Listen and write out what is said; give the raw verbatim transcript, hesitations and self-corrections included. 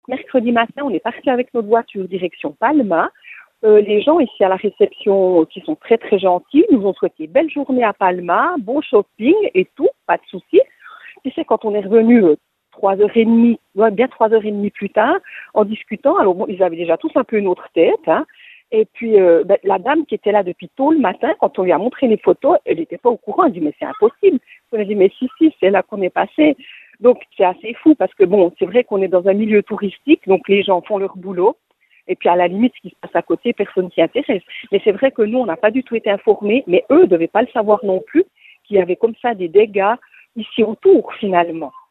Mercredi matin, on est parti avec notre voiture direction Palma. Euh, les gens ici à la réception, euh, qui sont très très gentils, nous ont souhaité belle journée à Palma, bon shopping et tout, pas de souci. Tu sais, quand on est revenu euh, trois heures et demie, ouais, bien trois heures et demie plus tard, en discutant, alors bon, ils avaient déjà tous un peu une autre tête, hein. Et puis euh, ben, la dame qui était là depuis tôt le matin, quand on lui a montré les photos, elle n'était pas au courant. Elle dit mais c'est impossible. On a dit mais si si, c'est là qu'on est passé. Donc c'est assez fou parce que bon, c'est vrai qu'on est dans un milieu touristique, donc les gens font leur boulot. Et puis à la limite, ce qui se passe à côté, personne s'y intéresse. Mais c'est vrai que nous, on n'a pas du tout été informés, mais eux ne devaient pas le savoir non plus, qu'il y avait comme ça des dégâts ici autour finalement.